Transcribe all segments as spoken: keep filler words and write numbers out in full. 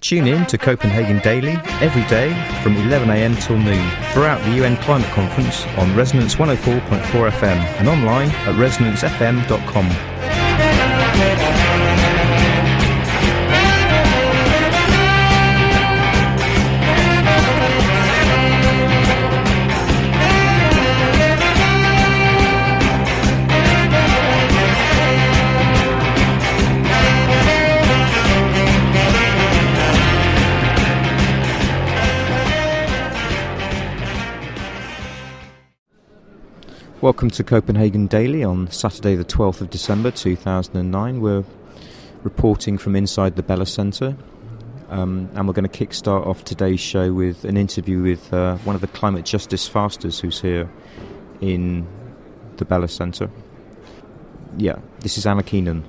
Tune in to Copenhagen Daily every day from eleven a m till noon throughout the U N Climate Conference on Resonance one oh four point four F M and online at resonance f m dot com. Welcome to Copenhagen Daily on Saturday the twelfth of December two thousand nine. We're reporting from inside the Bella Centre, um, and we're going to kick-start off today's show with an interview with uh, one of the climate justice fasters who's here in the Bella Centre. Yeah, this is Anna Keenan.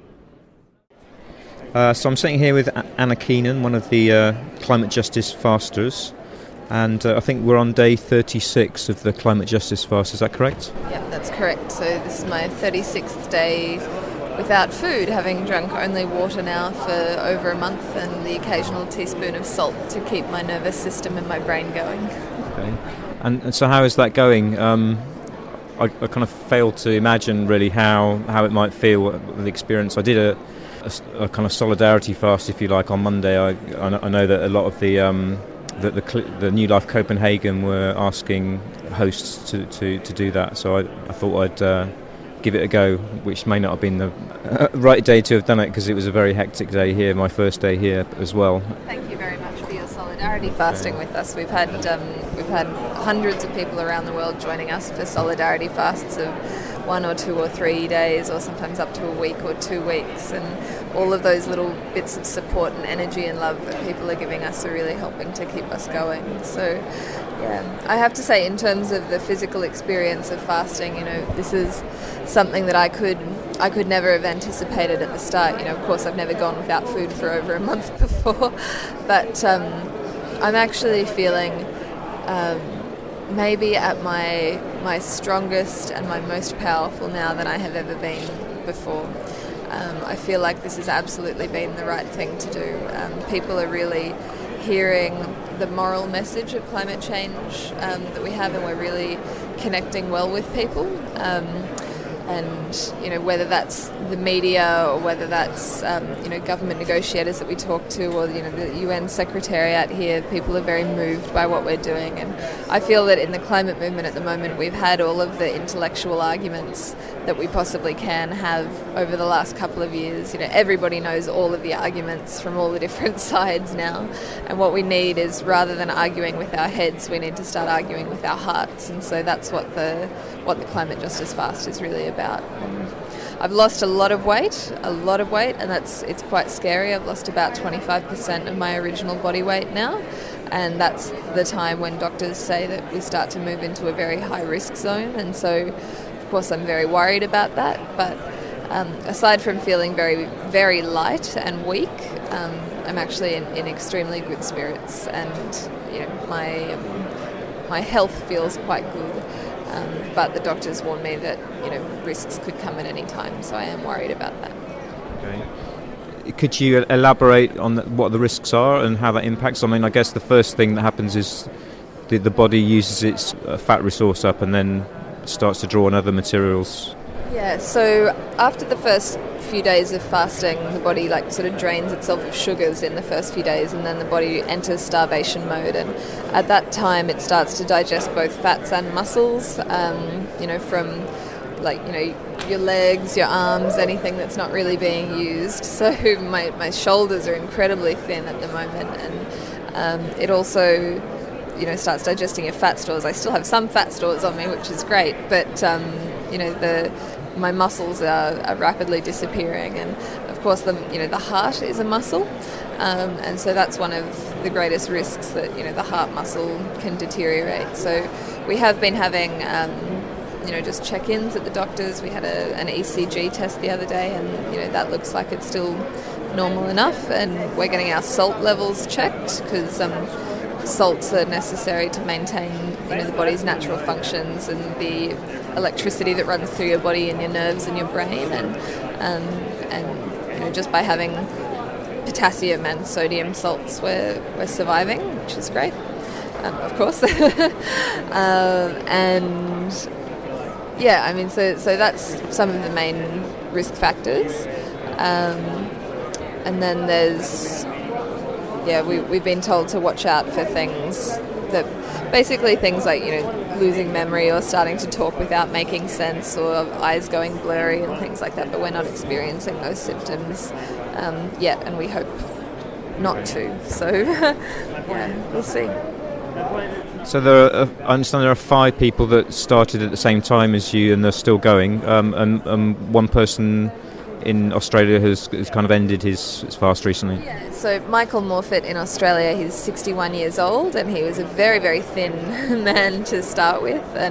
Uh, so I'm sitting here with Anna Keenan, one of the uh, climate justice fasters. And uh, I think we're on day thirty-six of the Climate Justice Fast, is that correct? Yeah, that's correct. So this is my thirty-sixth day without food, having drunk only water now for over a month and the occasional teaspoon of salt to keep my nervous system and my brain going. Okay. And, and so how is that going? Um, I, I kind of failed to imagine really how, how it might feel, the experience. I did a, a, a kind of solidarity fast, if you like, on Monday. I, I know that a lot of the... Um, that the, the New Life Copenhagen were asking hosts to, to, to do that, so I, I thought I'd uh, give it a go, which may not have been the uh, right day to have done it because it was a very hectic day here, my first day here as well. Thank you very much for your solidarity fasting with us. We've had um, we've had hundreds of people around the world joining us for solidarity fasts of one or two or three days, or sometimes up to a week or two weeks, and all of those little bits of support and energy and love that people are giving us are really helping to keep us going. So, yeah, I have to say, in terms of the physical experience of fasting, you know, this is something that I could I could never have anticipated at the start. You know, of course, I've never gone without food for over a month before, but um, I'm actually feeling um, maybe at my my strongest and my most powerful now than I have ever been before. Um, I feel like this has absolutely been the right thing to do. Um, people are really hearing the moral message of climate change um, that we have, and we're really connecting well with people. Um, and, you know, whether that's the media or whether that's, um, you know, government negotiators that we talk to, or, you know, the U N Secretariat here, people are very moved by what we're doing. And I feel that in the climate movement at the moment, we've had all of the intellectual arguments that we possibly can have over the last couple of years. You know, everybody knows all of the arguments from all the different sides now. And what we need is, rather than arguing with our heads, we need to start arguing with our hearts. And so that's what the what the Climate Justice Fast is really about. And I've lost a lot of weight, a lot of weight, and that's it's quite scary. I've lost about twenty-five percent of my original body weight now. And that's the time when doctors say that we start to move into a very high risk zone. And so, of course, I'm very worried about that, but um, aside from feeling very, very light and weak, um, I'm actually in, in extremely good spirits, and you know, my um, my health feels quite good. Um, but the doctors warn me that, you know, risks could come at any time, so I am worried about that. Okay. Could you elaborate on the, what the risks are and how that impacts? I mean, I guess the first thing that happens is the, the body uses its uh, fat resource up and then starts to draw on other materials. Yeah, so after the first few days of fasting, the body like sort of drains itself of sugars in the first few days, and then the body enters starvation mode, and at that time it starts to digest both fats and muscles, um, you know, from like, you know, your legs, your arms, anything that's not really being used. So my, my shoulders are incredibly thin at the moment, and um, it also, you know, starts digesting your fat stores. I still have some fat stores on me, which is great, but um, you know, the my muscles are, are rapidly disappearing, and of course the you know the heart is a muscle, um, and so that's one of the greatest risks, that you know the heart muscle can deteriorate. So we have been having um, you know just check-ins at the doctors. We had a, an E C G test the other day, and you know that looks like it's still normal enough, and we're getting our salt levels checked because um, salts are necessary to maintain you know the body's natural functions and the electricity that runs through your body and your nerves and your brain, and um, and you know just by having potassium and sodium salts were, were surviving, which is great, um, of course. um, and yeah, I mean, so so that's some of the main risk factors. Um, and then there's, yeah, we, we've been told to watch out for things that, basically things like, you know, losing memory or starting to talk without making sense or eyes going blurry and things like that, but we're not experiencing those symptoms um, yet, and we hope not to. So, yeah, we'll see. So there are, I understand there are five people that started at the same time as you and they're still going, um, and um, one person in Australia has, has kind of ended his, his fast recently. Yeah, so Michael Morfitt in Australia, he's sixty-one years old and he was a very, very thin man to start with, and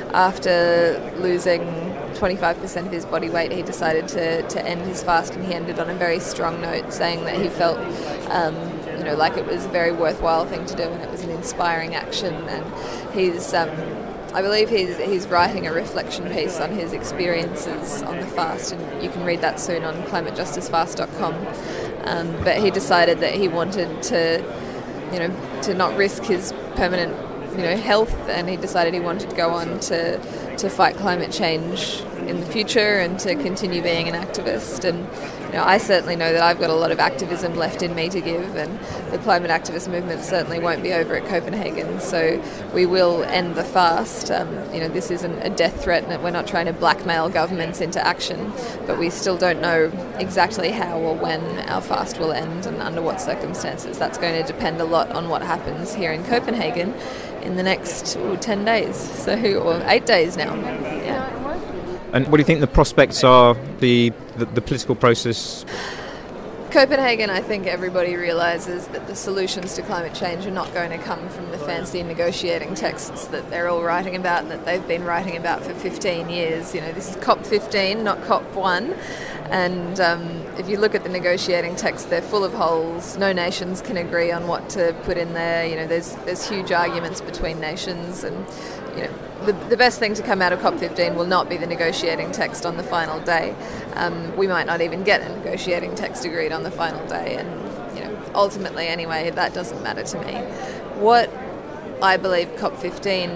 after losing twenty-five percent of his body weight, he decided to, to end his fast, and he ended on a very strong note, saying that he felt um, you know, like it was a very worthwhile thing to do and it was an inspiring action. And he's um, I believe he's he's writing a reflection piece on his experiences on the fast, and you can read that soon on climate justice fast dot com. Um, but he decided that he wanted to, you know, to not risk his permanent, you know, health, and he decided he wanted to go on to to fight climate change in the future and to continue being an activist. And you know, I certainly know that I've got a lot of activism left in me to give, and the climate activist movement certainly won't be over at Copenhagen. So we will end the fast. Um, you know, this isn't a death threat, and we're not trying to blackmail governments into action, but we still don't know exactly how or when our fast will end and under what circumstances. That's going to depend a lot on what happens here in Copenhagen in the next ooh, ten days, so or eight days now. Yeah. And what do you think the prospects are, the, the, the political process? Copenhagen, I think everybody realises that the solutions to climate change are not going to come from the fancy negotiating texts that they're all writing about and that they've been writing about for fifteen years. You know, this is COP fifteen, not COP one. And um, if you look at the negotiating text, they're full of holes. No nations can agree on what to put in there. You know, there's there's huge arguments between nations, and you know, the the best thing to come out of COP fifteen will not be the negotiating text on the final day. Um, we might not even get a negotiating text agreed on the final day, and you know, ultimately, anyway, that doesn't matter to me. What I believe COP fifteen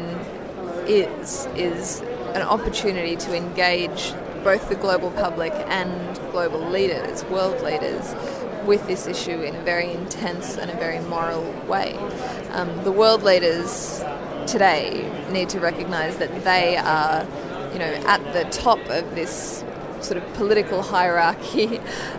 is is an opportunity to engage both the global public and global leaders, world leaders, with this issue in a very intense and a very moral way. Um, the world leaders today need to recognise that they are, you know, at the top of this sort of political hierarchy,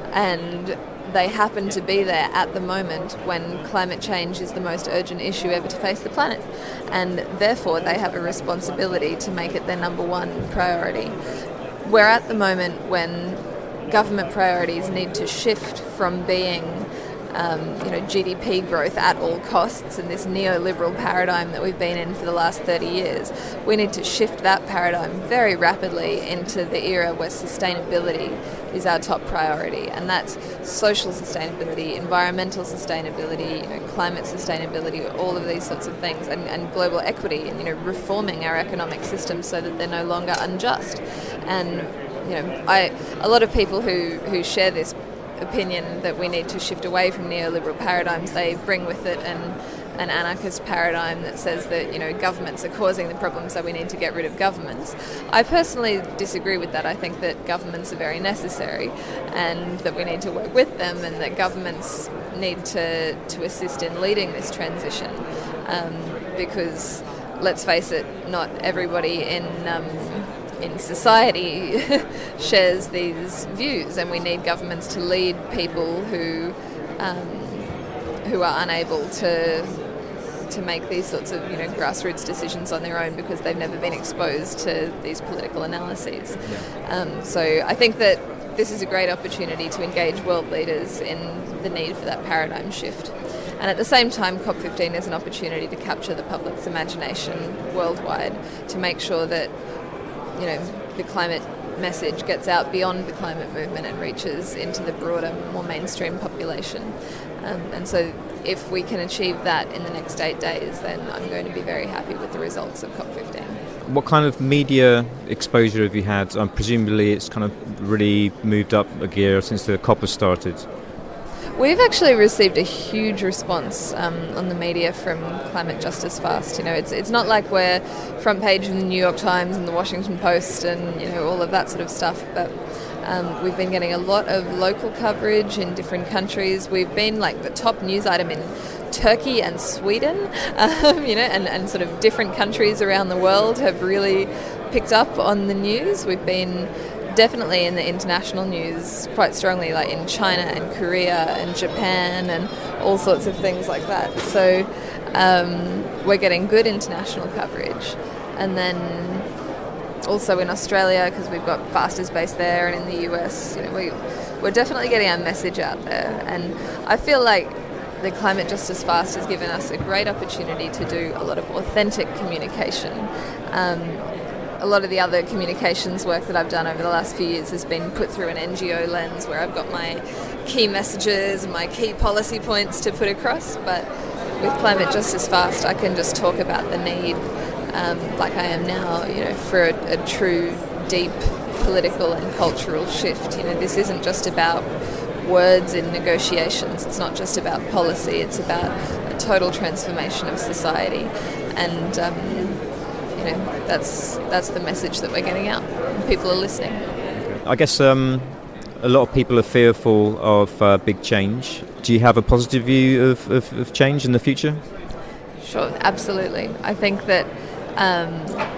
and they happen to be there at the moment when climate change is the most urgent issue ever to face the planet, and therefore they have a responsibility to make it their number one priority. We're at the moment when government priorities need to shift from being Um, you know, G D P growth at all costs and this neoliberal paradigm that we've been in for the last thirty years. We need to shift that paradigm very rapidly into the era where sustainability is our top priority, and that's social sustainability, environmental sustainability, you know, climate sustainability, all of these sorts of things, and, and global equity, and you know, reforming our economic system so that they're no longer unjust. And you know, I a lot of people who who share this opinion that we need to shift away from neoliberal paradigms, they bring with it an an anarchist paradigm that says that, you know, governments are causing the problem, so we need to get rid of governments. I personally disagree with that. I think that governments are very necessary and that we need to work with them, and that governments need to, to assist in leading this transition, um, because let's face it, not everybody in um, in society shares these views, and we need governments to lead people who um, who are unable to to make these sorts of, you know, grassroots decisions on their own because they've never been exposed to these political analyses. Um, so I think that this is a great opportunity to engage world leaders in the need for that paradigm shift. And at the same time, COP fifteen is an opportunity to capture the public's imagination worldwide, to make sure that, you know, the climate message gets out beyond the climate movement and reaches into the broader, more mainstream population. Um, and so if we can achieve that in the next eight days, then I'm going to be very happy with the results of COP fifteen. What kind of media exposure have you had? Um, presumably it's kind of really moved up a gear since the COP has started. We've actually received a huge response um, on the media from Climate Justice Fast. You know, it's it's not like we're front page in the New York Times and the Washington Post and, you know, all of that sort of stuff, but um, we've been getting a lot of local coverage in different countries. We've been like the top news item in Turkey and Sweden, um, you know, and, and sort of different countries around the world have really picked up on the news. We've been definitely in the international news quite strongly, like in China and Korea and Japan and all sorts of things like that. So um, we're getting good international coverage. And then also in Australia, because we've got Fasters based there, and in the U S, you know, we, we're definitely getting our message out there. And I feel like the Climate Justice Fast has given us a great opportunity to do a lot of authentic communication. Um, A lot of the other communications work that I've done over the last few years has been put through an N G O lens, where I've got my key messages and my key policy points to put across. But with Climate Justice Fast, I can just talk about the need, um, like I am now, you know, for a, a true, deep political and cultural shift. You know, this isn't just about words in negotiations. It's not just about policy. It's about a total transformation of society. And um, You know, that's that's the message that we're getting out. People are listening. I guess um, a lot of people are fearful of uh, big change. Do you have a positive view of, of, of change in the future? Sure, absolutely. I think that um,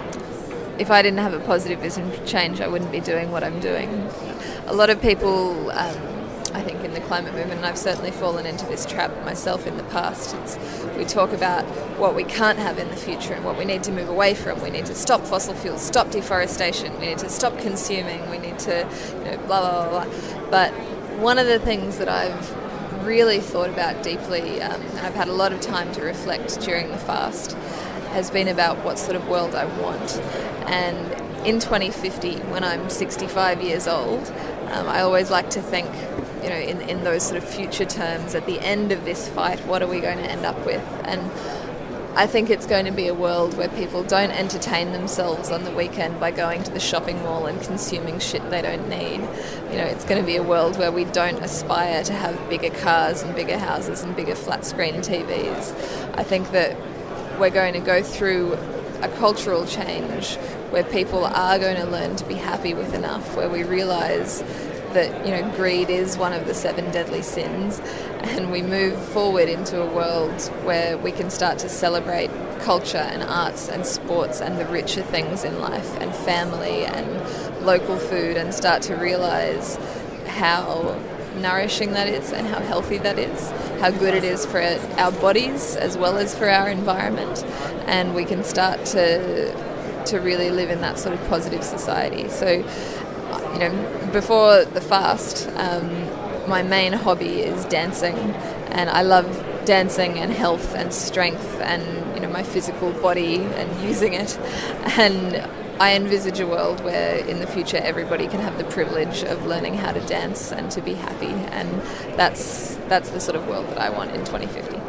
if I didn't have a positive vision for change, I wouldn't be doing what I'm doing. A lot of people, um, I think, in the climate movement, and I've certainly fallen into this trap myself in the past, it's, we talk about what we can't have in the future and what we need to move away from. We need to stop fossil fuels, stop deforestation, we need to stop consuming, we need to, you know, blah, blah, blah, blah. But one of the things that I've really thought about deeply, um, and I've had a lot of time to reflect during the fast, has been about what sort of world I want. And in twenty fifty, when I'm sixty-five years old, um, I always like to think, you know, in, in those sort of future terms, at the end of this fight, what are we going to end up with? And I think it's going to be a world where people don't entertain themselves on the weekend by going to the shopping mall and consuming shit they don't need. You know, it's going to be a world where we don't aspire to have bigger cars and bigger houses and bigger flat screen T Vs. I think that we're going to go through a cultural change where people are going to learn to be happy with enough, where we realise that, you know, greed is one of the seven deadly sins, and we move forward into a world where we can start to celebrate culture and arts and sports and the richer things in life and family and local food, and start to realise how nourishing that is and how healthy that is, how good it is for our bodies as well as for our environment, and we can start to to really live in that sort of positive society. So, you know, before the fast, um, my main hobby is dancing, and I love dancing and health and strength and, you know, my physical body and using it. And I envisage a world where in the future everybody can have the privilege of learning how to dance and to be happy, and that's that's the sort of world that I want in twenty fifty.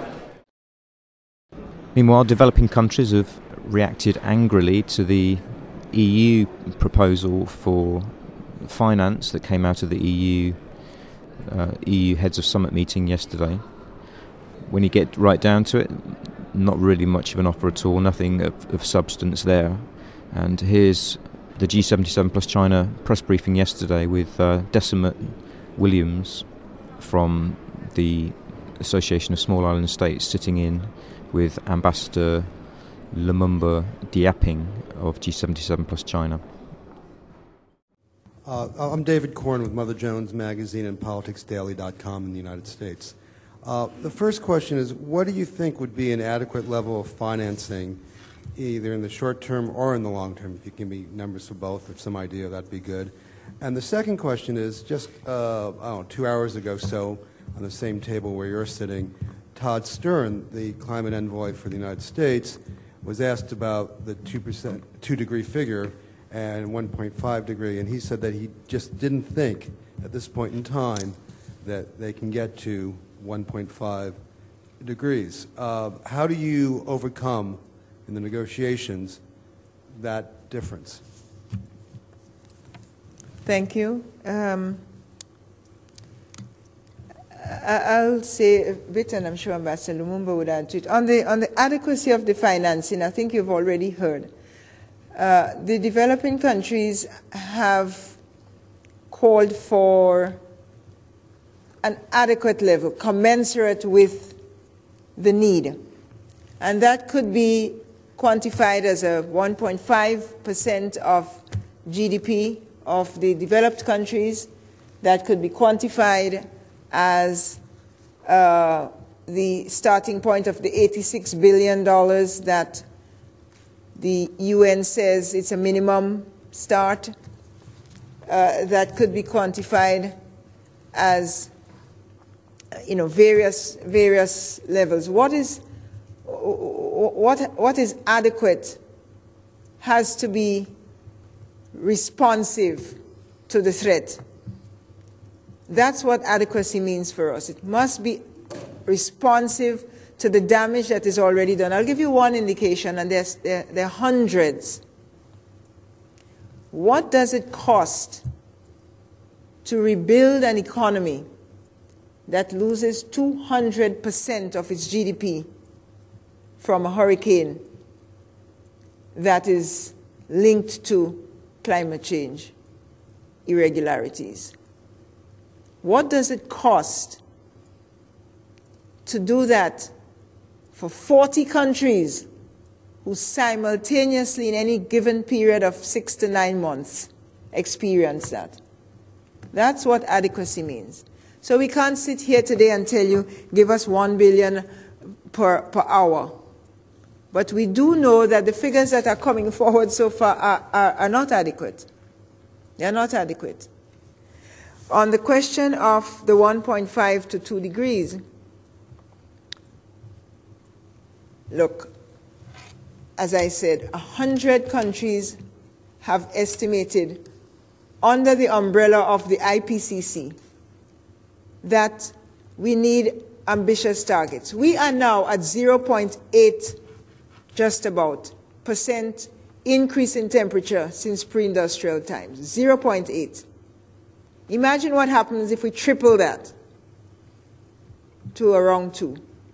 Meanwhile, developing countries have reacted angrily to the E U proposal for finance that came out of the E U uh, E U Heads of Summit meeting yesterday. When you get right down to it, not really much of an offer at all, nothing of, of substance there. And here's the G seventy-seven plus China press briefing yesterday with uh, Decimet Williams from the Association of Small Island States sitting in with Ambassador Lumumba Diaping of G seventy-seven plus China. Uh, I'm David Korn with Mother Jones Magazine and politics daily dot com in the United States. Uh, the first question is, what do you think would be an adequate level of financing, either in the short term or in the long term? If you give me numbers for both or some idea, that'd be good. And the second question is, just uh, I don't know, two hours ago so, on the same table where you're sitting, Todd Stern, the climate envoy for the United States, was asked about the two percent, two degree figure and one point five degree, and he said that he just didn't think at this point in time that they can get to one point five degrees. Uh, how do you overcome in the negotiations that difference? Thank you. Um, I'll say a bit, and I'm sure Ambassador Lumumba would add to it. On the, on the adequacy of the financing, I think you've already heard. Uh, the developing countries have called for an adequate level, commensurate with the need. And that could be quantified as a one point five percent of G D P of the developed countries. That could be quantified as uh, the starting point of the eighty-six billion dollars that the U N says it's a minimum start. Uh, that could be quantified as, you know, various various levels. What is what what is adequate has to be responsive to the threat. That's what adequacy means for us. It must be responsive to the damage that is already done. I'll give you one indication, and there's, there, there are hundreds. What does it cost to rebuild an economy that loses two hundred percent of its G D P from a hurricane that is linked to climate change irregularities? What does it cost to do that for forty countries who simultaneously in any given period of six to nine months experience that? That's what adequacy means. So we can't sit here today and tell you, give us one billion per, per hour. But we do know that the figures that are coming forward so far are, are, are not adequate. They are not adequate. On the question of the one point five to two degrees, look, as I said, one hundred countries have estimated under the umbrella of the I P C C that we need ambitious targets. We are now at zero point eight, just about, percent increase in temperature since pre-industrial times, zero point eight. Imagine what happens if we triple that to around two.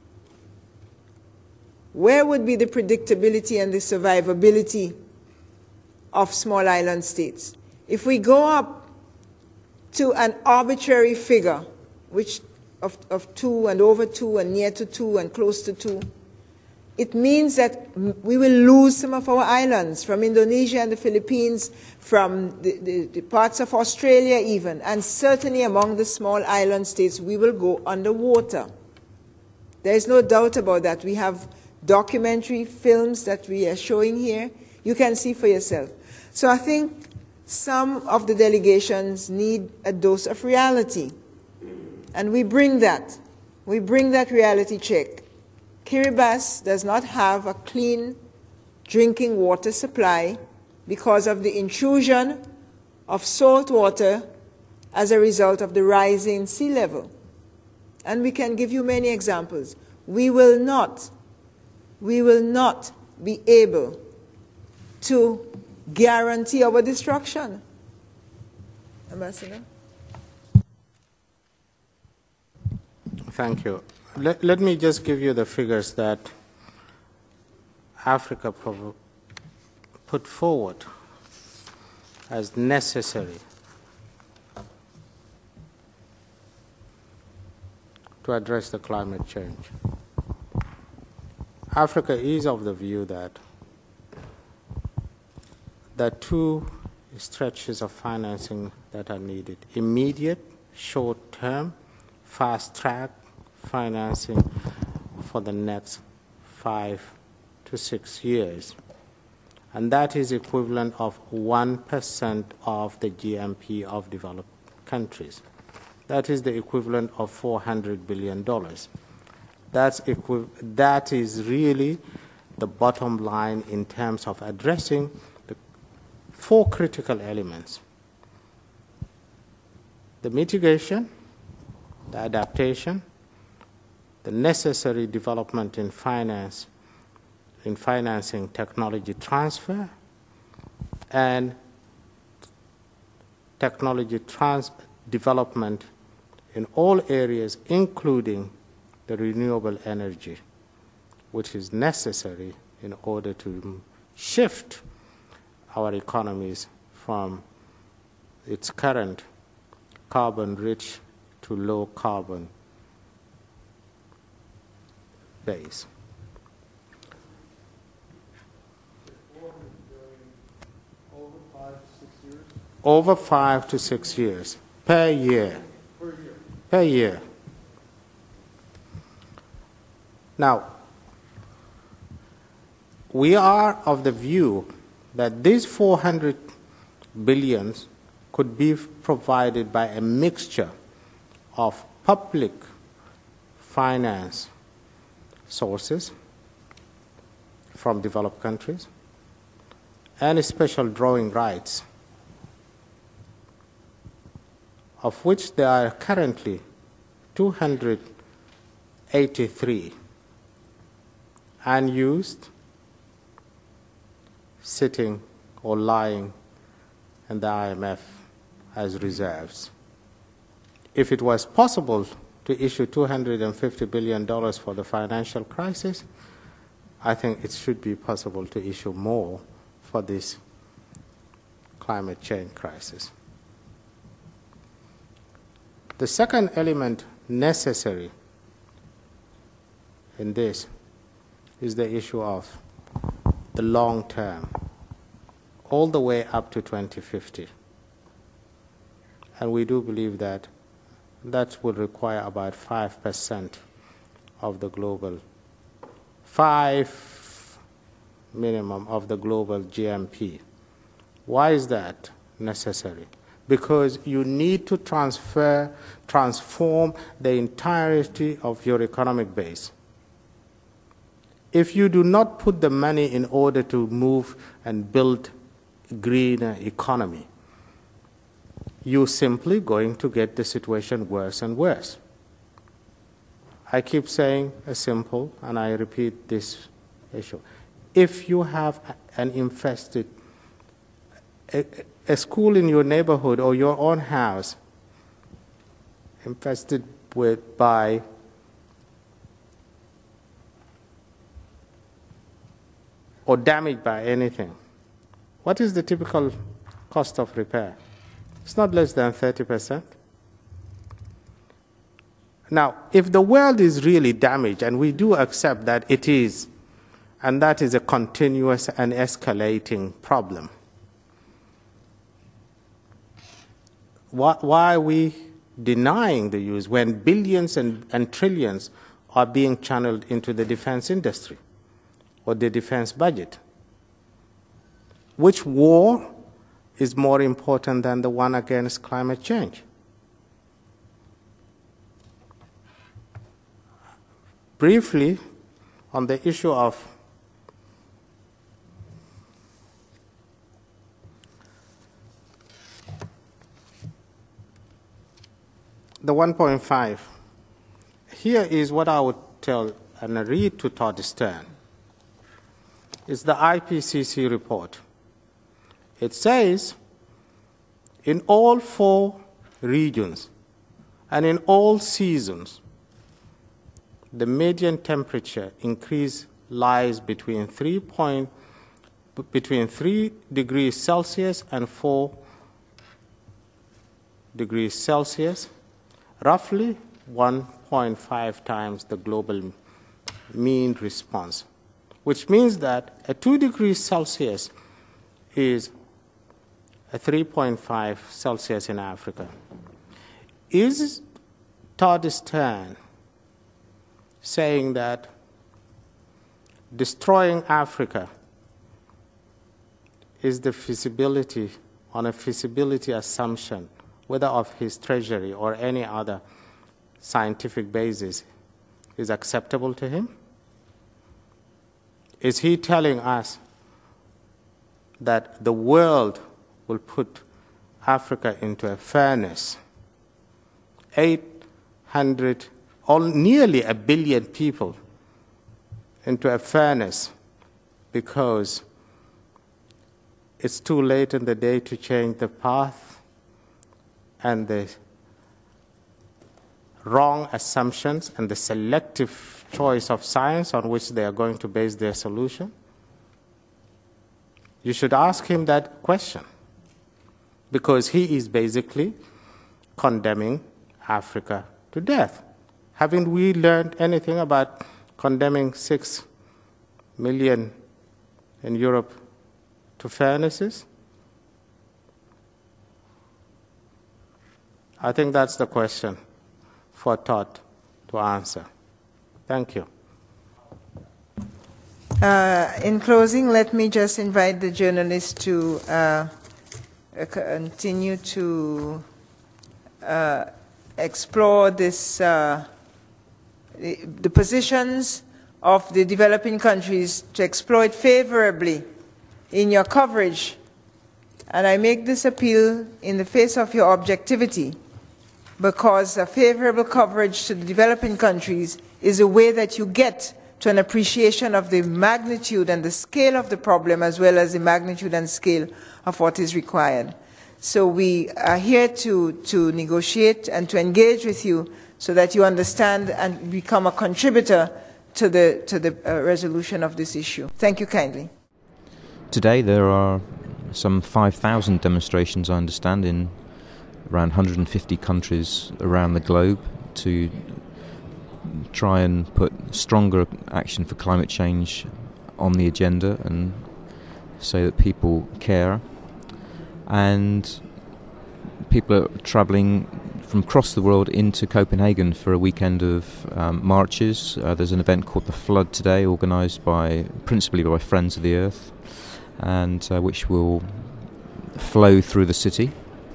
Where would be the predictability and the survivability of small island states? If we go up to an arbitrary figure, which of, of two and over two and near to two and close to two, it means that we will lose some of our islands, from Indonesia and the Philippines, from the, the, the parts of Australia even, and certainly among the small island states, we will go underwater. There is no doubt about that. We have documentary films that we are showing here. You can see for yourself. So I think some of the delegations need a dose of reality. And we bring that. We bring that reality check. Kiribati does not have a clean drinking water supply because of the intrusion of salt water as a result of the rising sea level. And we can give you many examples. We will not, we will not be able to guarantee our destruction. Ambassador? Thank you. Let, let me just give you the figures that Africa put forward as necessary to address the climate change. Africa is of the view that there are two stretches of financing that are needed: immediate, short-term, fast-track financing for the next five to six years. And that is equivalent of one percent of the G M P of developed countries. That is the equivalent of four hundred billion dollars. That's equi- that is really the bottom line in terms of addressing the four critical elements: the mitigation, the adaptation, the necessary development in finance, in financing technology transfer, and technology trans development in all areas, including the renewable energy, which is necessary in order to shift our economies from its current carbon-rich to low-carbon base. Over five to six years per year. Per year. Per year. Now, we are of the view that these four hundred billions could be provided by a mixture of public finance sources from developed countries and special drawing rights, of which there are currently two hundred eighty-three unused, sitting or lying in the I M F as reserves. If it was possible to issue two hundred fifty billion dollars for the financial crisis, I think it should be possible to issue more for this climate change crisis. The second element necessary in this is the issue of the long term, all the way up to twenty fifty. And we do believe that that will require about five percent of the global, five minimum of the global G M P. Why is that necessary? Because you need to transfer, transform the entirety of your economic base. If you do not put the money in order to move and build a greener economy, you're simply going to get the situation worse and worse. I keep saying a simple, and I repeat this issue. If you have an infested, a, a school in your neighborhood or your own house infested with by or damaged by anything, what is the typical cost of repair? It's not less than thirty percent. Now, if the world is really damaged, and we do accept that it is, and that is a continuous and escalating problem, why, why are we denying the use when billions and, and trillions are being channeled into the defense industry or the defense budget? Which war is more important than the one against climate change? Briefly, on the issue of the one point five, here is what I would tell and read to Todd Stern. It's the I P C C report. It says, in all four regions and in all seasons, the median temperature increase lies between three, point, between three degrees Celsius and four degrees Celsius, roughly one point five times the global mean response, which means that a two degrees Celsius is a three point five Celsius in Africa. Is Todd Stern saying that destroying Africa is the feasibility, on a feasibility assumption, whether of his treasury or any other scientific basis, is acceptable to him? Is he telling us that the world will put Africa into a furnace, eight hundred, or nearly a billion people into a furnace because it's too late in the day to change the path and the wrong assumptions and the selective choice of science on which they are going to base their solution? You should ask him that question, because he is basically condemning Africa to death. Haven't we learned anything about condemning six million in Europe to furnaces? I think that's the question for Todd to answer. Thank you. Uh, in closing, let me just invite the journalists to uh, continue to uh, explore this, uh, the, the positions of the developing countries, to exploit favorably in your coverage. And I make this appeal in the face of your objectivity, because a favorable coverage to the developing countries is a way that you get to an appreciation of the magnitude and the scale of the problem, as well as the magnitude and scale of what is required. So we are here to, to negotiate and to engage with you so that you understand and become a contributor to the, to the uh, resolution of this issue. Thank you kindly. Today there are some five thousand demonstrations, I understand, in around one hundred fifty countries around the globe to try and put stronger action for climate change on the agenda and say that people care. And people are travelling from across the world into Copenhagen for a weekend of um, marches. Uh, there's an event called The Flood today, organised by principally by Friends of the Earth, and uh, which will flow through the city.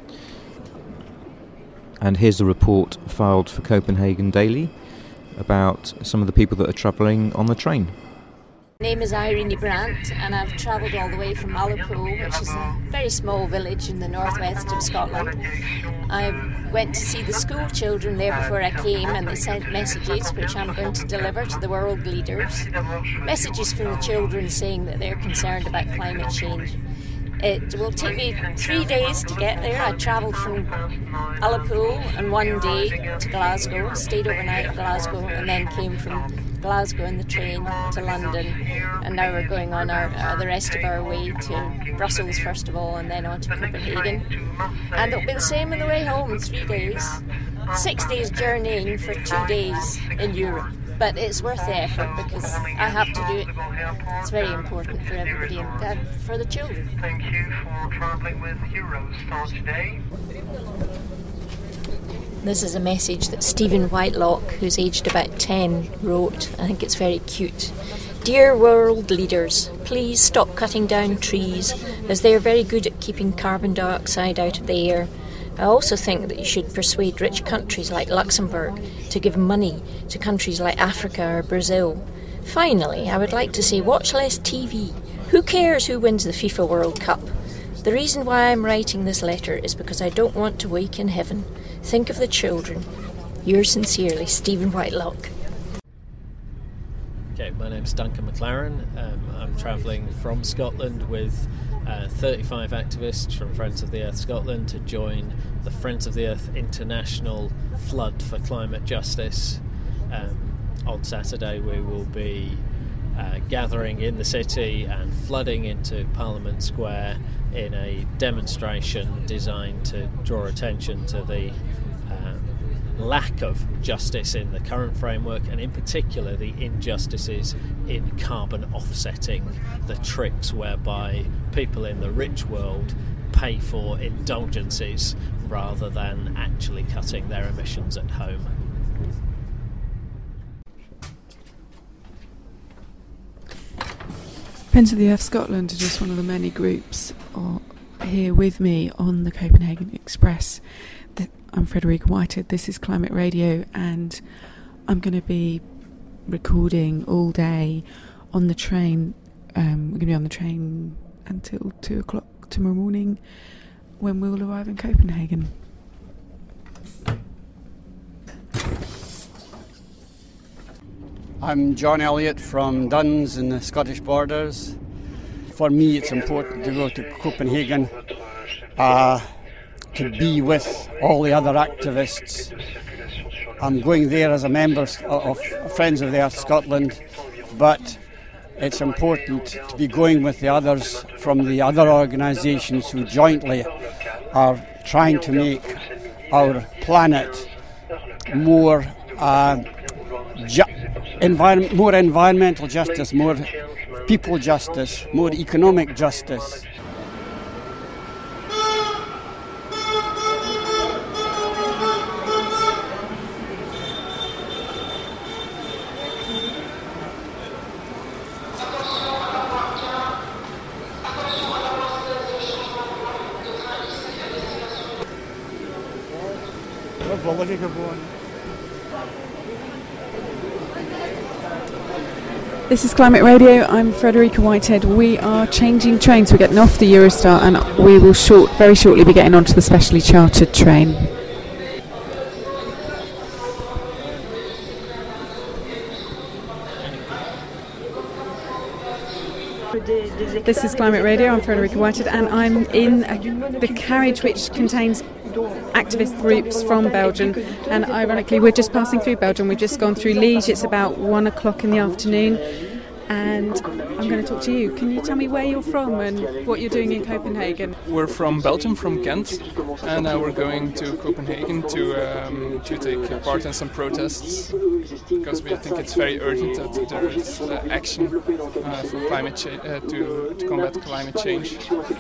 And here's a report filed for Copenhagen Daily about some of the people that are travelling on the train. My name is Irene Brandt, and I've travelled all the way from Malipole, which is a very small village in the northwest of Scotland. I went to see the school children there before I came, and they sent messages which I'm going to deliver to the world leaders. Messages from the children saying that they're concerned about climate change. It will take me three days to get there. I travelled from Malipole and one day to Glasgow, stayed overnight in Glasgow, and then came from Glasgow in the train to London. And now we're going on our, uh, the rest of our way to Brussels first of all, and then on to Copenhagen. And it'll be the same on the way home, three days. Six days journeying for two days in Europe. But it's worth the effort because I have to do it. It's very important for everybody and for the children. Thank you for travelling with Eurostar today. This is a message that Stephen Whitelock, who's aged about ten, wrote. I think it's very cute. Dear world leaders, please stop cutting down trees, as they are very good at keeping carbon dioxide out of the air. I also think that you should persuade rich countries like Luxembourg to give money to countries like Africa or Brazil. Finally, I would like to say watch less T V. Who cares who wins the FIFA World Cup? The reason why I'm writing this letter is because I don't want to wake in heaven. Think of the children. Yours sincerely, Stephen Whitelock. Okay, my name's Duncan McLaren. Um, I'm travelling from Scotland with uh, thirty-five activists from Friends of the Earth Scotland to join the Friends of the Earth International Flood for Climate Justice. Um, on Saturday we will be uh, gathering in the city and flooding into Parliament Square in a demonstration designed to draw attention to the lack of justice in the current framework, and in particular the injustices in carbon offsetting, the tricks whereby people in the rich world pay for indulgences rather than actually cutting their emissions at home. Friends of the Earth Scotland are just one of the many groups here with me on the Copenhagen Express. I'm Frederica Whitehead, this is Climate Radio, and I'm going to be recording all day on the train. Um, we're going to be on the train until two o'clock tomorrow morning when we'll arrive in Copenhagen. I'm John Elliott from Duns in the Scottish Borders. For me, it's important to go to Copenhagen uh, to be with all the other activists I'm going there as a member of Friends of the Earth Scotland, but it's important to be going with the others from the other organisations who jointly are trying to make our planet more uh, ju- envir- more environmental justice, more people justice, more economic justice. This is Climate Radio. I'm Frederica Whitehead. We are changing trains. We're getting off the Eurostar and we will short, very shortly be getting onto the specially chartered train. This is Climate Radio. I'm Frederica Whitehead and I'm in a, the carriage which contains activist groups from Belgium, and ironically we're just passing through Belgium. We've just gone through Liège. It's about one o'clock in the afternoon and I'm going to talk to you. Can you tell me where you're from and what you're doing in Copenhagen? We're from Belgium, from Ghent, and uh, we're going to Copenhagen to um, to take part in some protests because we think it's very urgent that there is uh, action uh, for climate cha- uh, to, to combat climate change.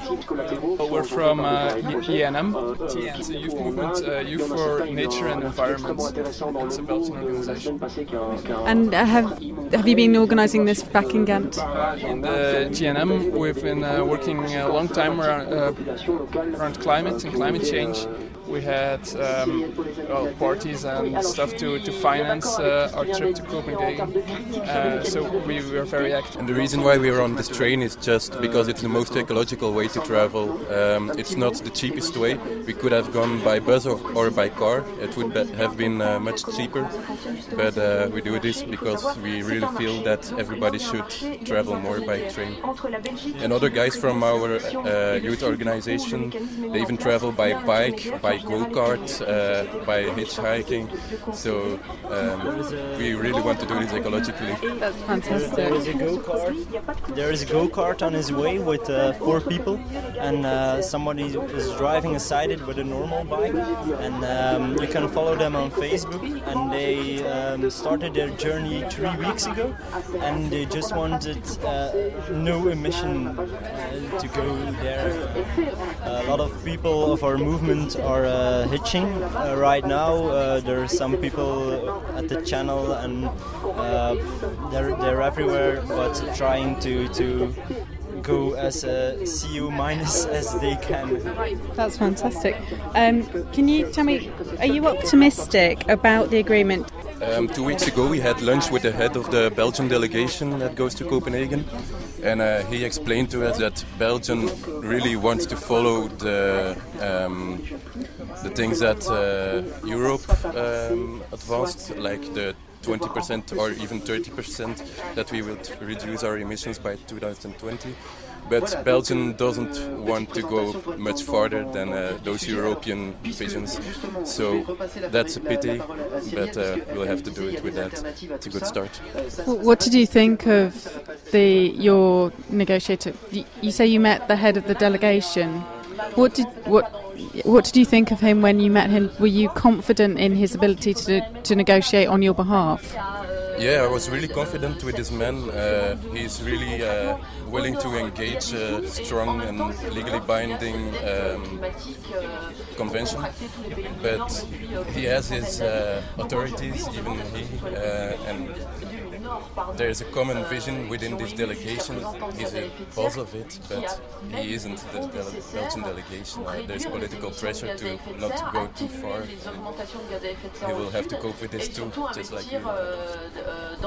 Uh, we're from uh, E N M, it's a youth movement, uh, Youth for Nature and Environment. It's a Belgian organisation. And uh, have have you been organising this back in Ghent? Uh, in the G N M, we've been uh, working a long time around, uh, around climate and climate change. We had um, well, parties and stuff to, to finance uh, our trip to Copenhagen, uh, so we were very active. And the reason why we are on this train is just because it's the most ecological way to travel. Um, it's not the cheapest way. We could have gone by bus or, or by car. It would be, have been uh, much cheaper, but uh, we do this because we really feel that everybody should travel more by train. And other guys from our uh, youth organization, they even travel by bike, by go-kart, uh, by hitchhiking, so um, we really want to do this ecologically. That's fantastic. There is a go-kart. There is a go-kart on his way with uh, four people, and uh, somebody is driving aside it with a normal bike, and um, you can follow them on Facebook. And they um, started their journey three weeks ago, and they just wanted uh, no emission uh, to go there. A lot of people of our movement are uh, hitching uh, right now. Uh, there are some people at the channel, and uh, they're they're everywhere, but trying to to go as a C O minus as they can. That's fantastic. Um, can you tell me, are you optimistic about the agreement? Um, two weeks ago we had lunch with the head of the Belgian delegation that goes to Copenhagen, and uh, he explained to us that Belgium really wants to follow the um, the things that uh, Europe um, advanced, like the twenty percent or even thirty percent that we will t- reduce our emissions by two thousand twenty. But Belgium doesn't want to go much farther than uh, those European visions, so that's a pity, but uh, we'll have to do it with that. It's a good start. What did you think of the your negotiator? You say you met the head of the delegation. What did what what did you think of him when you met him? Were you confident in his ability to to negotiate on your behalf? Yeah, I was really confident with this man. Uh, he's really uh, willing to engage a strong and legally binding um, convention, but he has his uh, authorities, even he, uh, and there's a common vision within this delegation. He's a boss of it, but he isn't the dele- Belgian delegation. Uh, there's political pressure to not to go too far. He will have to cope with this too, just like you.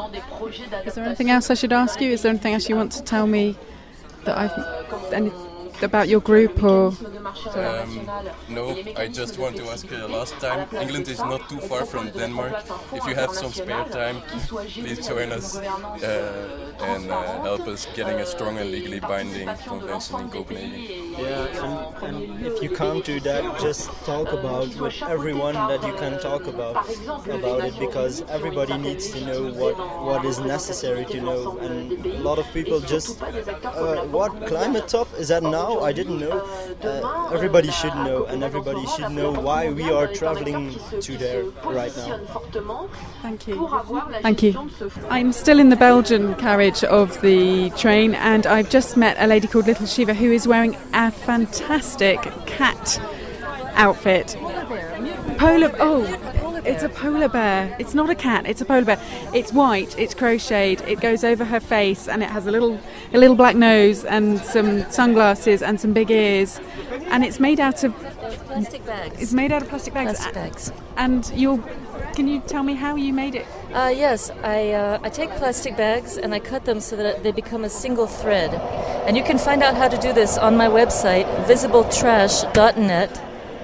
Is there anything else I should ask you? Is there anything else you want to tell me that I've... Any, about your group, or? Um, no, I just want to ask uh, last time. England is not too far from Denmark. If you have some spare time, please join us uh, and uh, help us getting a strong and legally binding convention in Copenhagen. Yeah, and, and if you can't do that, just talk about with everyone that you can talk about about it, because everybody needs to know what what is necessary to know. And a lot of people just uh, what climate top is that now? I didn't know. Uh, everybody should know, and everybody should know why we are traveling to there right now. Thank you. Thank you. I'm still in the Belgian carriage of the train, and I've just met a lady called Little Shiva who is wearing a fantastic cat outfit. Polar. Oh, it's a polar bear. It's not a cat. It's a polar bear. It's white. It's crocheted. It goes over her face, and it has a little, a little black nose and some sunglasses and some big ears, and it's made out of plastic bags. It's made out of plastic bags. Plastic bags. And you're. Can you tell me how you made it? Uh, yes, I uh, I take plastic bags and I cut them so that they become a single thread. And you can find out how to do this on my website, visible trash dot net.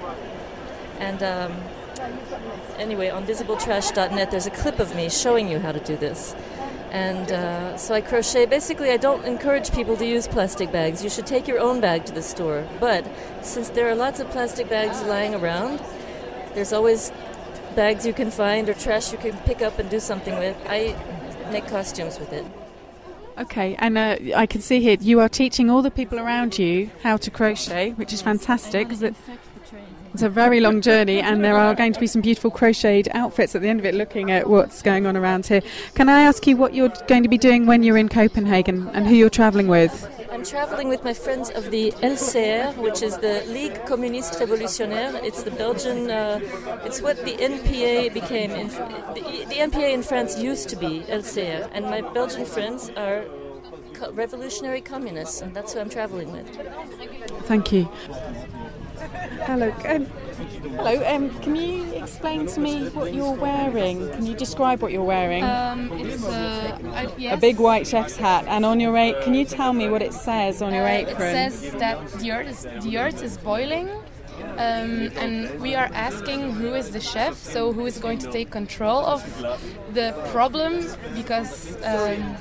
And um, anyway, on visible trash dot net there's a clip of me showing you how to do this. And uh, so I crochet. Basically, I don't encourage people to use plastic bags. You should take your own bag to the store. But since there are lots of plastic bags lying around, there's always bags you can find or trash you can pick up and do something with. I make costumes with it. Okay, and uh, I can see here you are teaching all the people around you how to crochet, which is fantastic, because it, it's a very long journey, and there are going to be some beautiful crocheted outfits at the end of it, looking at what's going on around here. Can I ask you what you're going to be doing when you're in Copenhagen and who you're travelling with? I'm traveling with my friends of the L C R, which is the Ligue Communiste Révolutionnaire. It's the Belgian, uh, it's what the N P A became. In, the, the N P A in France used to be L C R, and my Belgian friends are co- revolutionary communists, and that's who I'm traveling with. Thank you. Hello. Um, hello. Um, can you explain to me what you're wearing? Can you describe what you're wearing? Um, it's uh, I, yes. A big white chef's hat, and on your apron, can you tell me what it says on your uh, apron? It says that the earth is the earth is boiling, um, and we are asking who is the chef, so who is going to take control of the problem, because. Um,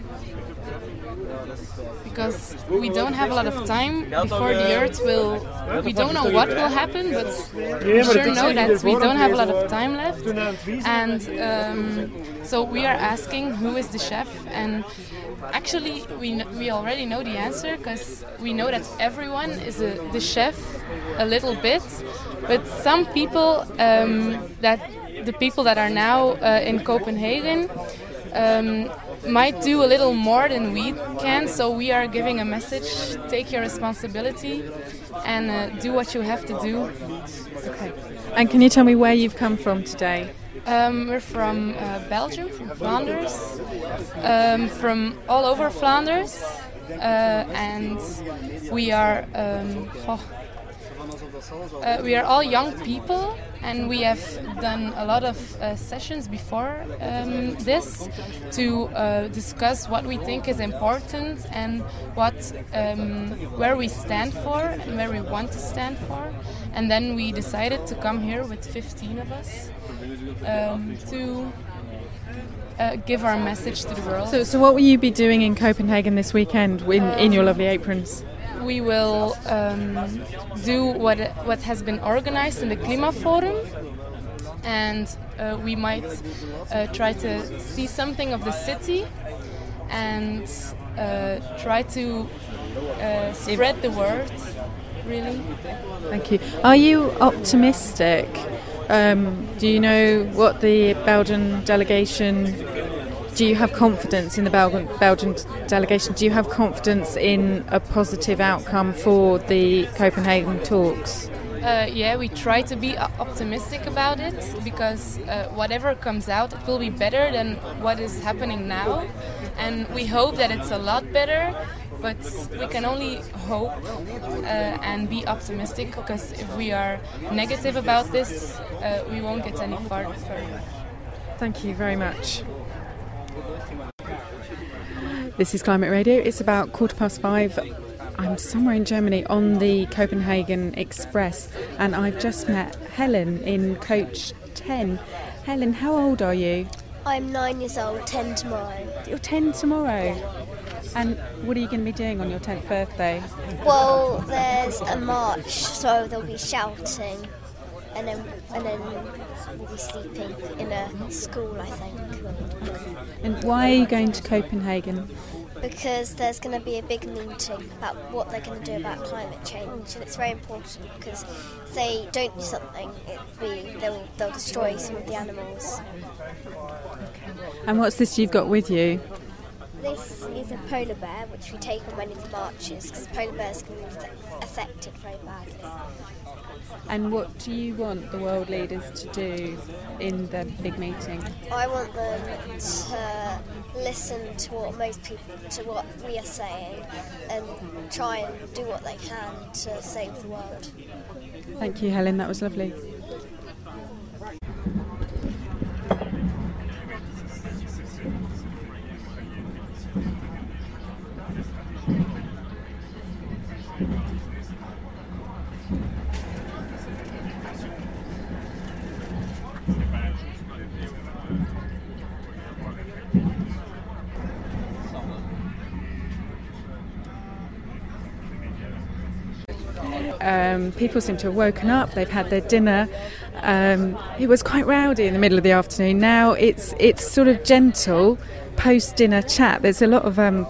Because we don't have a lot of time before the Earth will. We don't know what will happen, but we sure know that we don't have a lot of time left. And um, so we are asking who is the chef. And actually, we kn- we already know the answer, because we know that everyone is a, the chef a little bit. But some people, um, that the people that are now uh, in Copenhagen. Um, might do a little more than we can, so we are giving a message: take your responsibility and uh, do what you have to do. Okay. And can you tell me where you've come from today? Um, we're from uh, Belgium, from Flanders, um, from all over Flanders, uh, and we are um, oh, uh, we are all young people, and we have done a lot of uh, sessions before um, this to uh, discuss what we think is important and what um, where we stand for and where we want to stand for, and then we decided to come here with fifteen of us um, to uh, give our message to the world. So, so what will you be doing in Copenhagen this weekend in, um, in your lovely aprons? We will um, do what what has been organized in the Klimaforum, and uh, we might uh, try to see something of the city and uh, try to uh, spread the word, really. Thank you. Are you optimistic? Um, do you know what the Belgian delegation... Do you have confidence in the Belgian, Belgian delegation? Do you have confidence in a positive outcome for the Copenhagen talks? Uh, yeah, we try to be optimistic about it, because uh, whatever comes out, it will be better than what is happening now. And we hope that it's a lot better, but we can only hope uh, and be optimistic, because if we are negative about this, uh, we won't get any far further. Thank you very much. This is Climate Radio. It's about quarter past five I'm somewhere in Germany on the Copenhagen Express, and I've just met Helen in coach ten. Helen, how old are you? I'm nine years old, ten tomorrow. You're ten tomorrow? Yeah. And what are you going to be doing on your tenth birthday? Well, there's a march, so there'll be shouting, and then and then we'll be sleeping in a school, I think. And why are you going to Copenhagen? Because there's going to be a big meeting about what they're going to do about climate change, and it's very important because if they don't do something, it'll be, they'll, they'll destroy some of the animals. And what's this you've got with you? This is a polar bear, which we take on many of the marches, because polar bears can be affected very badly. And what do you want the world leaders to do in the big meeting? I want them to listen to what most people, to what we are saying, and try and do what they can to save the world. Thank you, Helen, that was lovely. Um, people seem to have woken up, they've had their dinner. Um, it was quite rowdy in the middle of the afternoon. Now it's it's sort of gentle post-dinner chat. There's a lot of um,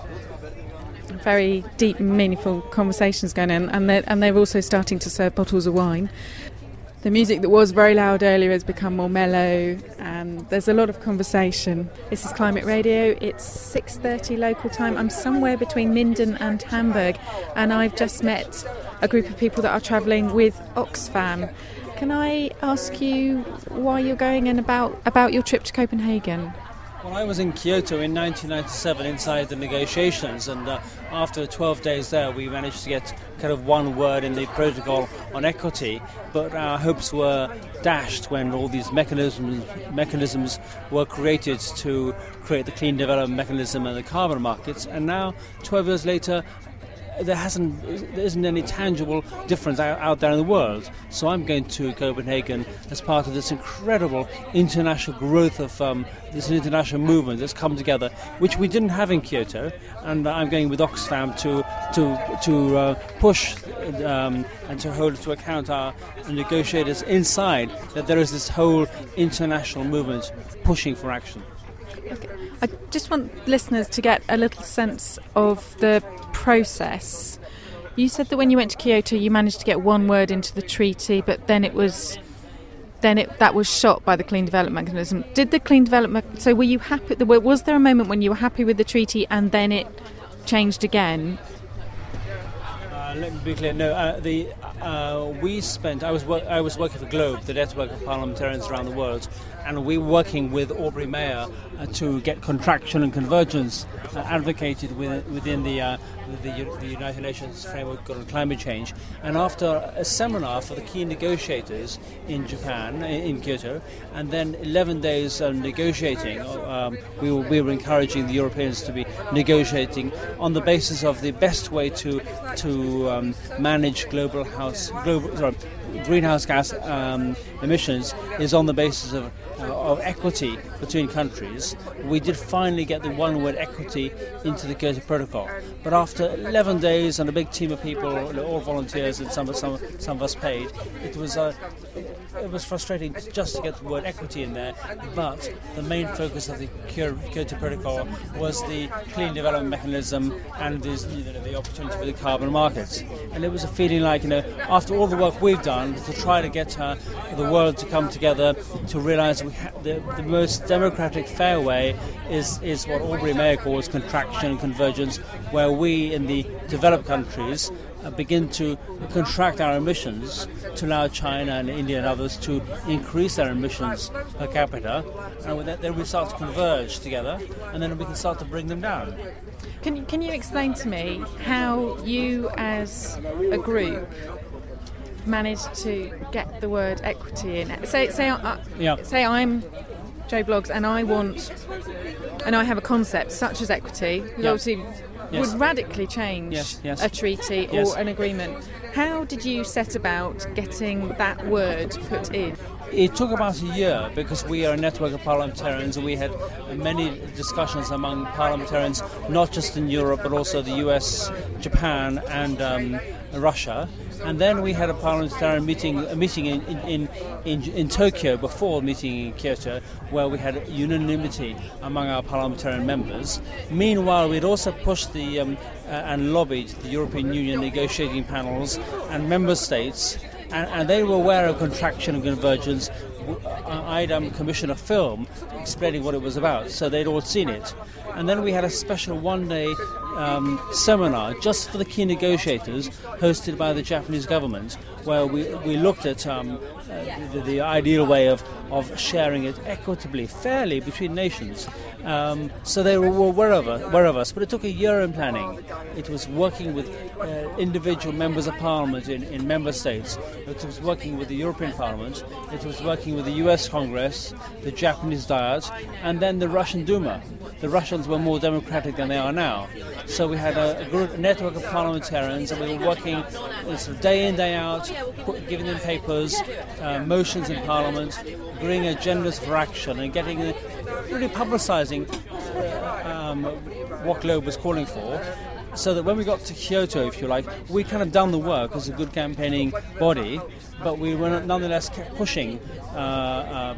very deep and meaningful conversations going on, and they're, and they're also starting to serve bottles of wine. The music that was very loud earlier has become more mellow, and there's a lot of conversation. This is Climate Radio. It's six thirty local time. I'm somewhere between Minden and Hamburg, and I've just met a group of people that are travelling with Oxfam. Can I ask you why you're going and about, about your trip to Copenhagen? Well, I was in Kyoto in nineteen ninety-seven inside the negotiations, and uh, after twelve days there we managed to get kind of one word in the protocol on equity, but our hopes were dashed when all these mechanisms mechanisms were created to create the clean development mechanism and the carbon markets, and now twelve years later there hasn't, there isn't any tangible difference out, out there in the world. So I'm going to Copenhagen as part of this incredible international growth of um, this international movement that's come together, which we didn't have in Kyoto. And I'm going with Oxfam to to to uh, push um, and to hold to account our negotiators inside that there is this whole international movement pushing for action. Okay. I just want listeners to get a little sense of the process. You said that when you went to Kyoto you managed to get one word into the treaty, but then it was then it that was shot by the clean development mechanism. Did the clean development so were you happy, was there a moment when you were happy with the treaty and then it changed again? Uh, let me be clear. No, uh, the uh, we spent. I was wor- I was working for Globe, the network of parliamentarians around the world, and we were working with Aubrey Mayer uh, to get contraction and convergence uh, advocated within, within the, uh, the the United Nations framework on climate change. And after a seminar for the key negotiators in Japan, in Kyoto, and then eleven days of negotiating, um, we were we were encouraging the Europeans to be negotiating on the basis of the best way to to um, manage global house global sorry, greenhouse gas um, emissions is on the basis of uh, of equity between countries. We did finally get the one word equity into the Kyoto Protocol, but after eleven days and a big team of people, all volunteers and some some some of us paid, it was uh, it was frustrating just to get the word equity in there. But the main focus of the Kyoto Protocol was the clean development mechanism and this, you know, the opportunity for the carbon markets. And it was a feeling like, you know, after all the work we've done to try to get uh, the world to come together, to realise we ha- the, the most democratic, fair way is, is what Aubrey Mayer calls contraction and convergence, where we in the developed countries uh, begin to contract our emissions to allow China and India and others to increase their emissions per capita, and with that, then we start to converge together, and then we can start to bring them down. Can you, can you explain to me how you as a group managed to get the word equity in? Say, say, uh, yeah. say I'm Joe Bloggs and I want, and I have a concept such as equity. Yeah. Obviously, Yes. would radically change Yes, yes. a treaty Yes. or an agreement. How did you set about getting that word put in? It took about a year because we are a network of parliamentarians and we had many discussions among parliamentarians, not just in Europe but also the U S, Japan and um, Russia. And then we had a parliamentarian meeting, a meeting in, in, in, in Tokyo before the meeting in Kyoto, where we had unanimity among our parliamentarian members. Meanwhile, we'd also pushed the um, uh, and lobbied the European Union negotiating panels and member states, and, and they were aware of contraction and convergence. I'd um, commissioned a film explaining what it was about, so they'd all seen it. And then we had a special one-day um, seminar just for the key negotiators, hosted by the Japanese government, where we, we looked at um, uh, the, the ideal way of, of sharing it equitably, fairly between nations. Um, so they were aware of, aware of us, but it took a year in planning. It was working with uh, individual members of parliament in, in member states. It was working with the European Parliament. It was working with the U S Congress, the Japanese Diet, and then the Russian Duma. The Russians were more democratic than they are now. So we had a, a good network of parliamentarians, and we were working sort of day in, day out, put, giving them papers, uh, motions in Parliament, agreeing agendas for action, and getting uh, really publicising uh, um, what Globe was calling for. So that when we got to Kyoto, if you like, we kind of done the work as a good campaigning body, but we were nonetheless kept pushing uh, uh,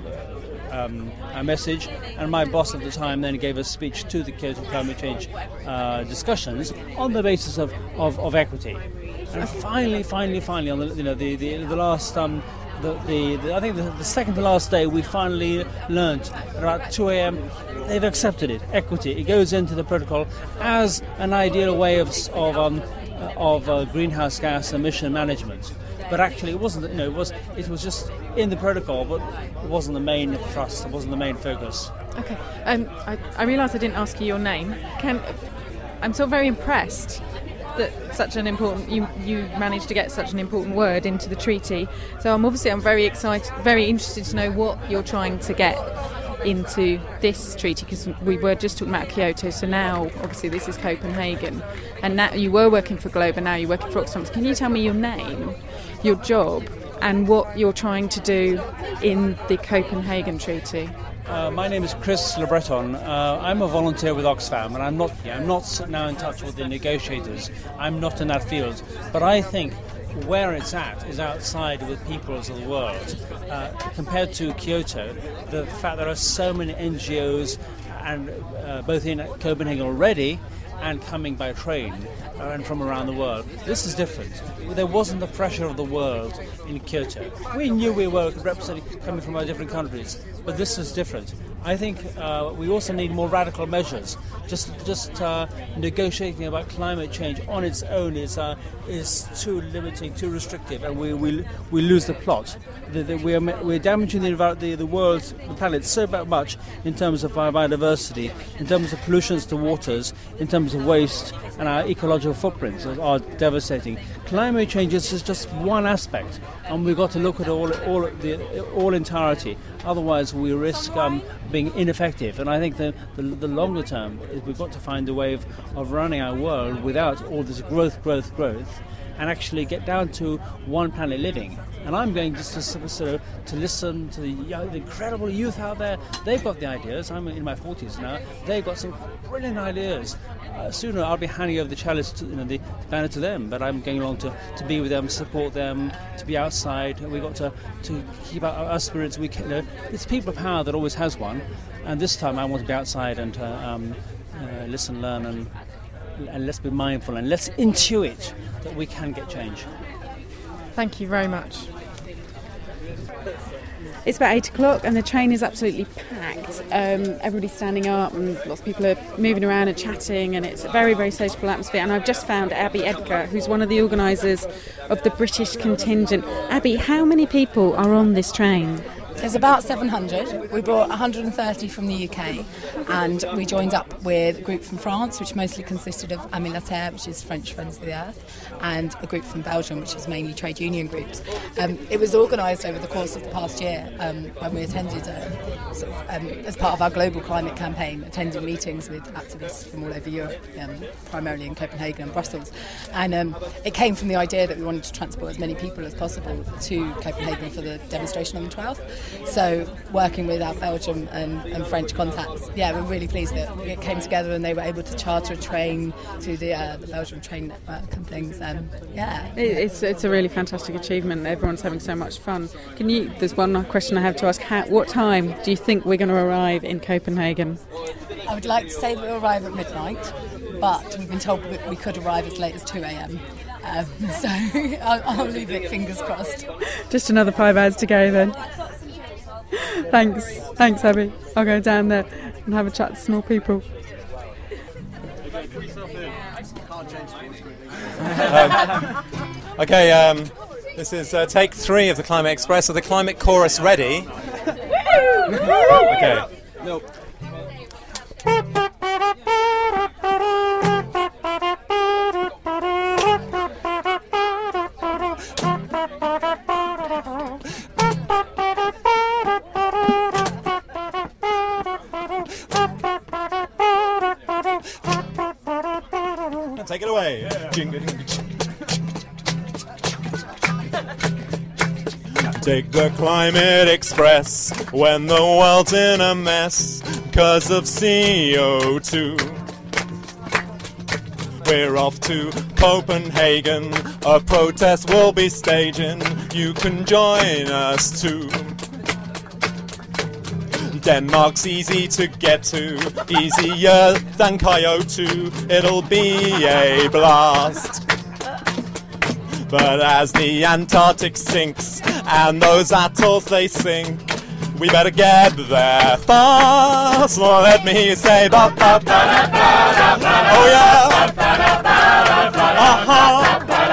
um, our message. And my boss at the time then gave a speech to the Kyoto climate change uh, discussions on the basis of, of, of equity. And finally, finally, finally, on the you know the the, the last. Um, The, the, the, I think the, the second to last day we finally learnt at about two a.m. they've accepted it, equity. It goes into the protocol as an ideal way of of, um, of uh, greenhouse gas emission management. But actually it wasn't, you know, it was it was just in the protocol, but it wasn't the main thrust, it wasn't the main focus. Okay, um, I, I realise I didn't ask you your name. Can I'm so very impressed that such an important you you managed to get such an important word into the treaty. So I'm obviously I'm very excited, very interested to know what you're trying to get into this treaty, because we were just talking about Kyoto. So now obviously this is Copenhagen, and now you were working for Globe, and now you're working for Oxfam. Can you tell me your name, your job, and what you're trying to do in the Copenhagen Treaty? Uh, my name is Chris Le Breton. Uh, I'm a volunteer with Oxfam, and I'm not I'm not now in touch with the negotiators. I'm not in that field. But I think where it's at is outside with peoples of the world. Uh, compared to Kyoto, the fact there are so many N G Os, and uh, both in Copenhagen already and coming by train uh, and from around the world. This is different. There wasn't the pressure of the world in Kyoto. We knew we were representing coming from our different countries, but this is different. I think uh, we also need more radical measures. Just just uh, negotiating about climate change on its own is uh, is too limiting, too restrictive, and we we, we lose the plot. The, the, we are we're damaging the the, the world, the planet so much in terms of our biodiversity, in terms of pollutions to waters, in terms of waste, and our ecological footprints are devastating. Climate change is just one aspect, and we've got to look at all all the all entirety. Otherwise, we risk um, being ineffective. And I think the, the the longer term is we've got to find a way of, of running our world without all this growth, growth, growth, and actually get down to one planet living. And I'm going just to sort of to listen to the, the incredible youth out there. They've got the ideas. I'm in my forties now. They've got some brilliant ideas. Uh, sooner I'll be handing over the challenge, to, you know, the banner to them. But I'm going along to, to be with them, support them, to be outside. We've got to, to keep our, our spirits. We can, you know, it's people of power that always has one. And this time I want to be outside and uh, um, uh, listen, learn, and and let's be mindful and let's intuit that we can get change. Thank you very much. It's about eight o'clock and the train is absolutely packed. Um, everybody's standing up and lots of people are moving around and chatting, and it's a very, very sociable atmosphere. And I've just found Abby Edgar, who's one of the organisers of the British contingent. Abby, how many people are on this train? There's about seven hundred. We brought one hundred thirty from the U K, and we joined up with a group from France, which mostly consisted of Amis la Terre, which is French Friends of the Earth, and a group from Belgium, which is mainly trade union groups. Um, it was organised over the course of the past year um, when we attended, a, sort of, um, as part of our global climate campaign, attended meetings with activists from all over Europe, um, primarily in Copenhagen and Brussels. And um, it came from the idea that we wanted to transport as many people as possible to Copenhagen for the demonstration on the twelfth. So working with our Belgium and, and French contacts, yeah, we're really pleased that it came together and they were able to charter a train to the, uh, the Belgium train network and things. Um, yeah, it's it's a really fantastic achievement. Everyone's having so much fun. Can you? There's one question I have to ask. How, what time do you think we're going to arrive in Copenhagen? I would like to say that we'll arrive at midnight, but we've been told we could arrive as late as two a.m. Um, so I'll, I'll leave it fingers crossed. Just another five hours to go then. Thanks, thanks, Abby. I'll go down there and have a chat to some more people. um, okay, um, this is uh, take three of the Climate Express. Are the Climate Chorus ready? Okay. Nope. Take it away. Yeah. Take the Climate Express when the world's in a mess 'cause of C O two. We're off to Copenhagen, a protest we'll be staging. You can join us too. Denmark's easy to get to, easier than Kyoto. It'll be a blast. But as the Antarctic sinks and those atolls they sink, we better get there fast. So let me say ba ba ba ba ba. Oh yeah. Uh-huh.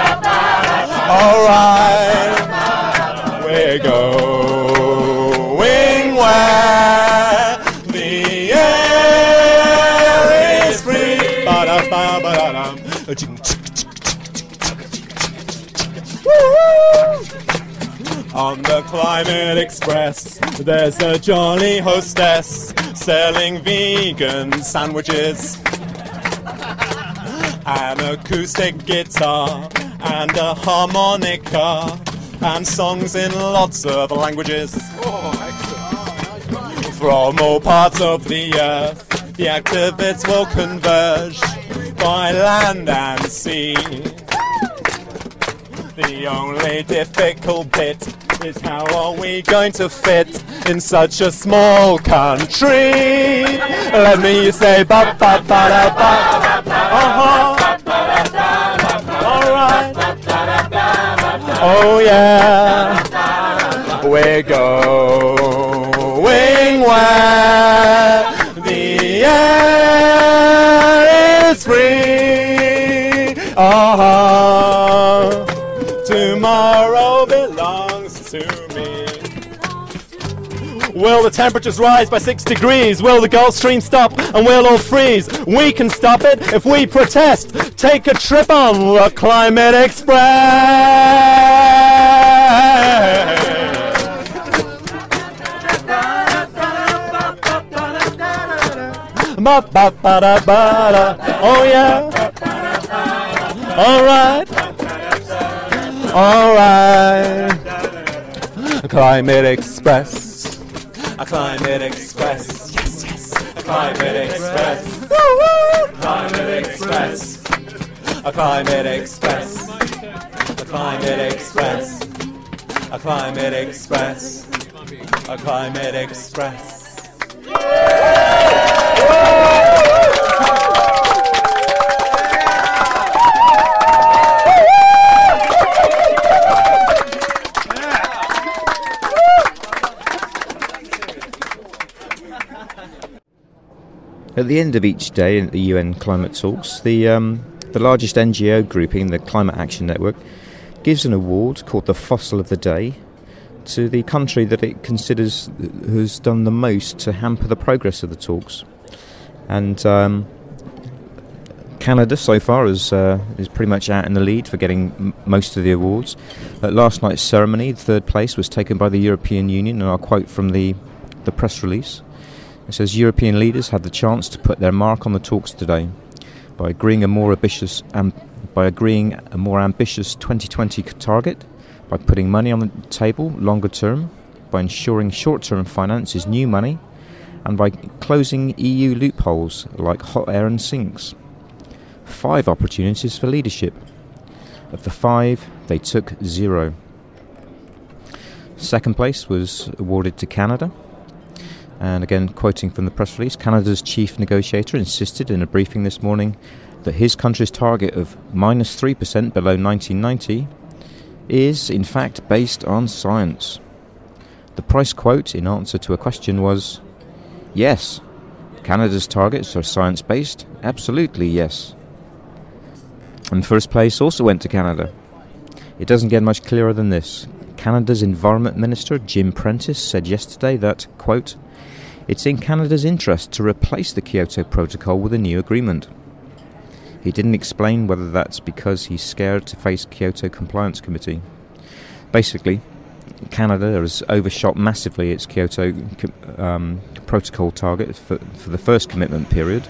Alright. We're going where the air is free. Ba da ba ba da dum. On the Climate Express, there's a jolly hostess selling vegan sandwiches, an acoustic guitar and a harmonica, and songs in lots of languages. From all parts of the earth, the activists will converge by land and sea. The only difficult bit is how are we going to fit in such a small country? Let me say ba ba ba da ba. Uh-huh. Alright. Oh yeah. We're going where the air is free. Uh-huh. Tomorrow belongs to me. Will the temperatures rise by six degrees? Will the Gulf Stream stop and we'll all freeze? We can stop it if we protest. Take a trip on the Climate Express. Ba ba ba da ba da. Oh yeah. All right. All right. A Climate Express. A Climate Express. Yes, yes. A Climate Express. Woo woo. Climate Express. A Climate Express. A Climate Express. A Climate Express. A Climate Express. At the end of each day at the U N climate talks, the um, the largest N G O grouping, the Climate Action Network, gives an award called the Fossil of the Day to the country that it considers has done the most to hamper the progress of the talks. And um, Canada so far is, uh, is pretty much out in the lead for getting m- most of the awards. At last night's ceremony, third place was taken by the European Union, and I'll quote from the, the press release. It says, European leaders had the chance to put their mark on the talks today by agreeing a more ambitious, um, by agreeing a more ambitious twenty twenty target, by putting money on the table longer term, by ensuring short-term finance is new money, and by closing E U loopholes like hot air and sinks. Five opportunities for leadership. Of the five, they took zero. Second place was awarded to Canada. And again, quoting from the press release, Canada's chief negotiator insisted in a briefing this morning that his country's target of minus three percent below nineteen ninety is, in fact, based on science. The price quote, in answer to a question, was, yes, Canada's targets are science-based. Absolutely, yes. And first place also went to Canada. It doesn't get much clearer than this. Canada's Environment Minister, Jim Prentice, said yesterday that, quote, it's in Canada's interest to replace the Kyoto Protocol with a new agreement. He didn't explain whether that's because he's scared to face Kyoto Compliance Committee. Basically, Canada has overshot massively its Kyoto um, Protocol target for, for the first commitment period.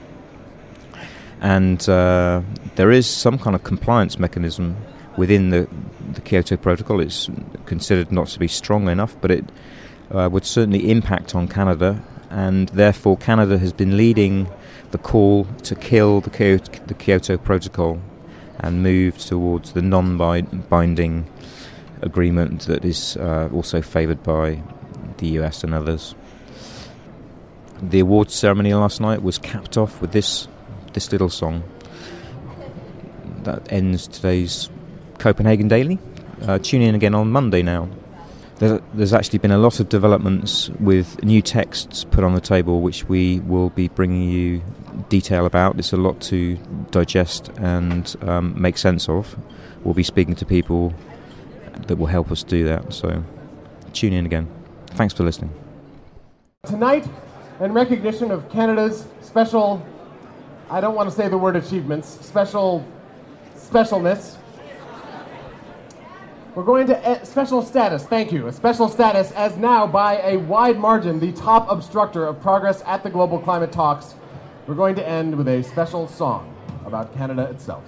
And uh, there is some kind of compliance mechanism within the, the Kyoto Protocol. It's considered not to be strong enough, but it uh, would certainly impact on Canada, and therefore Canada has been leading the call to kill the Kyoto, the Kyoto Protocol and move towards the non-binding agreement that is uh, also favoured by the U S and others. The awards ceremony last night was capped off with this this little song that ends today's Copenhagen Daily. Uh, tune in again on Monday now. There's, there's actually been a lot of developments with new texts put on the table, which we will be bringing you detail about. It's a lot to digest and um, make sense of. We'll be speaking to people that will help us do that. So tune in again. Thanks for listening. Tonight, in recognition of Canada's special, I don't want to say the word achievements, special specialness, we're going to e- special status, thank you, a special status as now by a wide margin the top obstructor of progress at the global climate talks. We're going to end with a special song about Canada itself.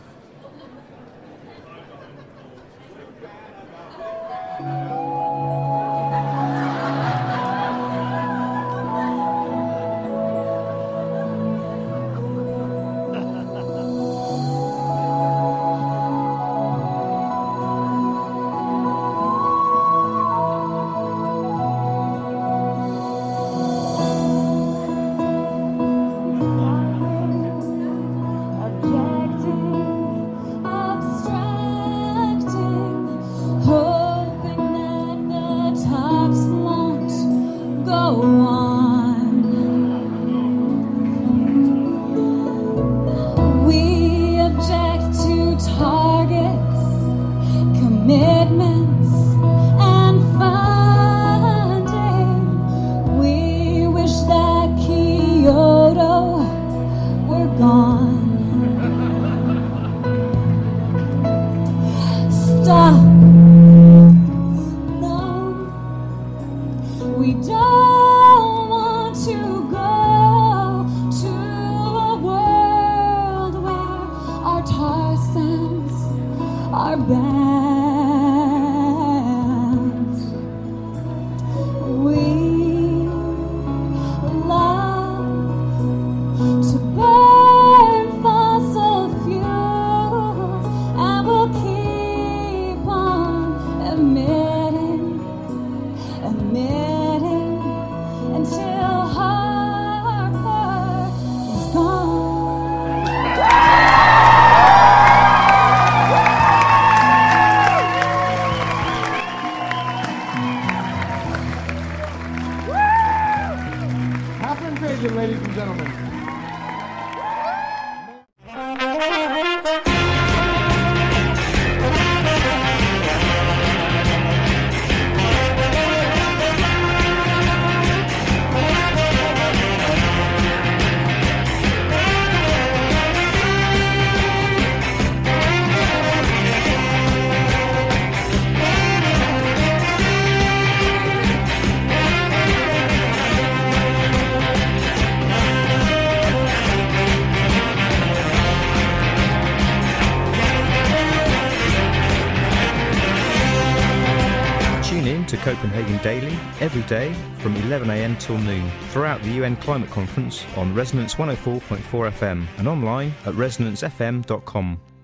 tuned to Copenhagen Daily every day from eleven a m till noon throughout the U N Climate Conference on Resonance one oh four point four F M and online at resonance f m dot com.